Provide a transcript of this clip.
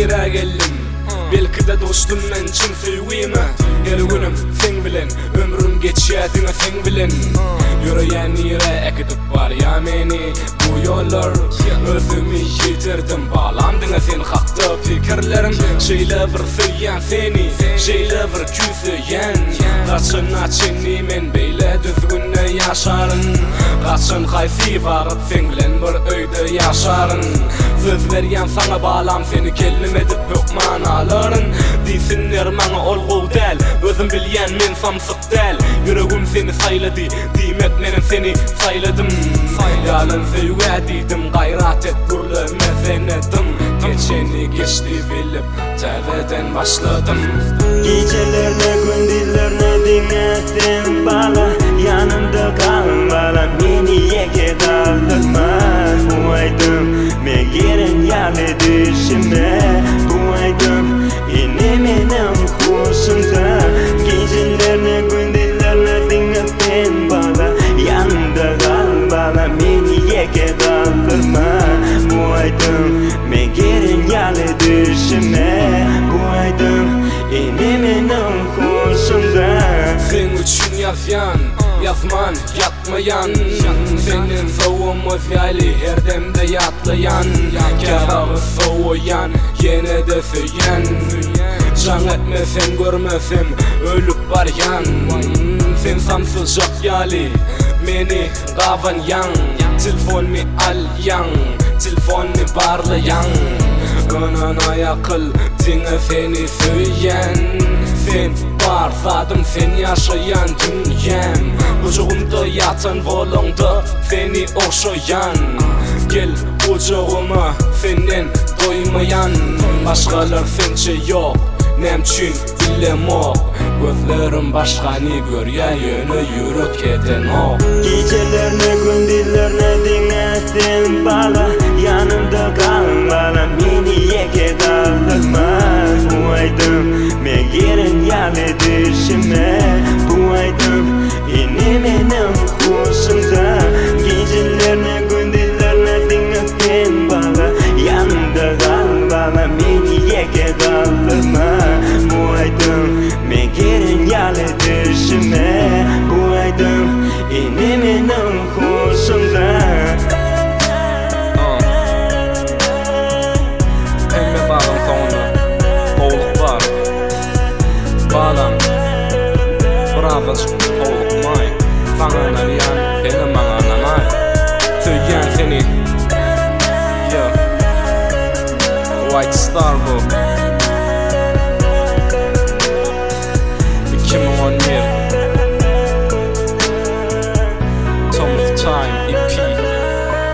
ira geldim. Belki de dostum men çin süýgüme. Her günüm sen bilen, ömrüm geçýärdiňe sen bilen. Yüreğen ira ekidip bar ya meni. Bu yollar özümü yitirdim. Bağlandyňa sen hakda pikirlerim. Şeýle bir süýýän seni, şeýle bir küsüýän. Gaçyna çenni men beýle düzgünne ýaşaryn. Gaçyn haýsy wagt sen bilen bir öýde ýaşaryn. Söz berýän saňa bağlam seni kellim edip yok manalaryn. Diýsinler maňa ol gowdal, özüm bilýän men samsyk däl. Yüregim seni saýlady, diýmek menem seni saýladym. Ýalyn süýgä diýdim, gaýrat et gürleme senedim. Geçeni geçti bilip täzeden başladym. Gecelerine gündüzlerine dinlettim bala. Yanımda kal bala, meni yeke daldırma. Bu aydım megiren yale düşüme. Bu aydım yine menem hoşumda. Gecelerine gündüzlerine dinlettim bala. Yanımda kal bala, meni yeke daldırma. Bu aydım megiren yale düşüme. Bu aydım yine menem hoşumda. Sen üçün yazyan, yazman, yatmayan. Senin soğumuz yali her demde yatlayan. Karağı soğuyan, yine de söyyen. Can etmesen görmesem ölüp baryan. Sen samsızcak yali, meni gavan yan. Telefon mi al yan, telefon mi barlayan. Önüne yakıl, dine seni söyyen. Sen bar zadım, sen yaşayan dünyem. Ucugumda yatan volongda seni okşayan. Gel ucuguma senden doymayan. Başkalar sençe yok, nemçün bilemok. Gözlerim başkani görýär, ýöne yürek eden ok. Gecelerine gündüzlerine dinlettim bala. Yanımda kal bala, meni yeke daldırma. Bu aydım megiren yale düşüme. Bu aydım yine menem hoşumda. Gecelerine gündüzlerine dinlettim bala. Yanımda kal bala, meni yeke daldırma. Bu aydım megiren yale düşüme. Bu aydım yine menem hoşumda. Emme bağlam soňunda howluk bar. Bağlam birazajyk howlukmay. Saňa ýan, benim